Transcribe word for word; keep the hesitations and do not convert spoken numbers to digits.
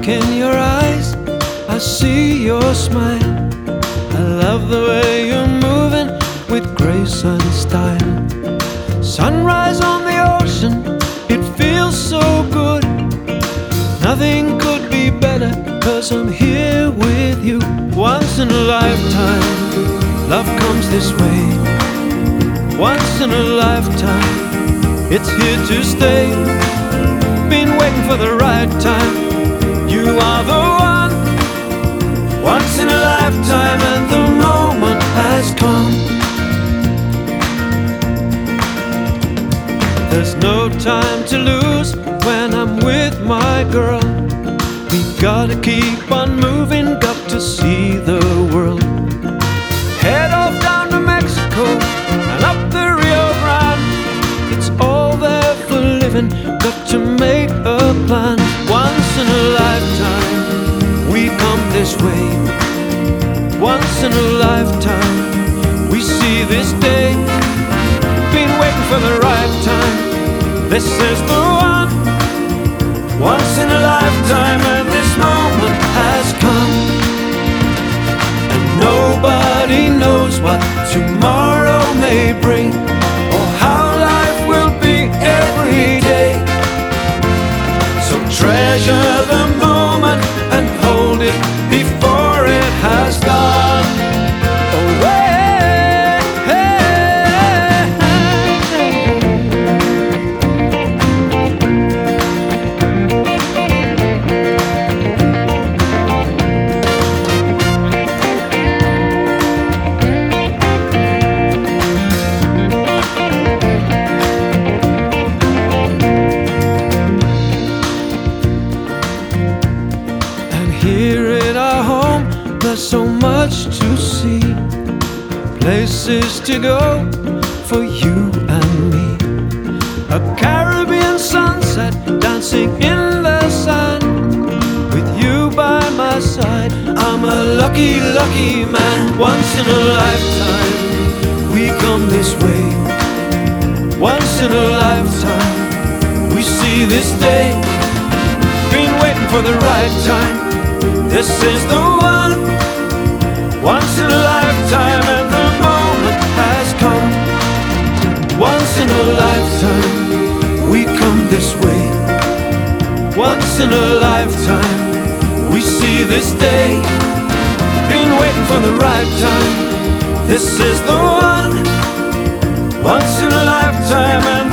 in your eyes, I see your smile. I love the way you're moving with grace and style. Sunrise on the ocean, it feels so good. Nothing could be better, 'cause I'm here with you. Once in a lifetime, love comes this way. Once in a lifetime, it's here to stay. Been waiting for the right time. You are the one. Once in a lifetime, and the moment has come. There's no time to lose when I'm with my girl. We gotta keep on moving, got to see the world. Head off down to Mexico and up the Rio Grande. It's all there for living, got to make a plan. Once in a lifetime, we come this way. Once in a lifetime, we see this day. Been waiting for the right time. This is the one. Once in a lifetime, and this moment has come. And nobody knows what tomorrow may bring, or how life will be every day. So treasure the moment and hold it before it has gone away. Here in our home, there's so much to see, places to go for you and me. A Caribbean sunset dancing in the sand, with you by my side, I'm a lucky, lucky man. Once in a lifetime, we come this way. Once in a lifetime, we see this day. Been waiting for the right time. This is the one. Once in a lifetime, and the moment has come. Once in a lifetime, we come this way. Once in a lifetime, we see this day. Been waiting for the right time. This is the one. Once in a lifetime, and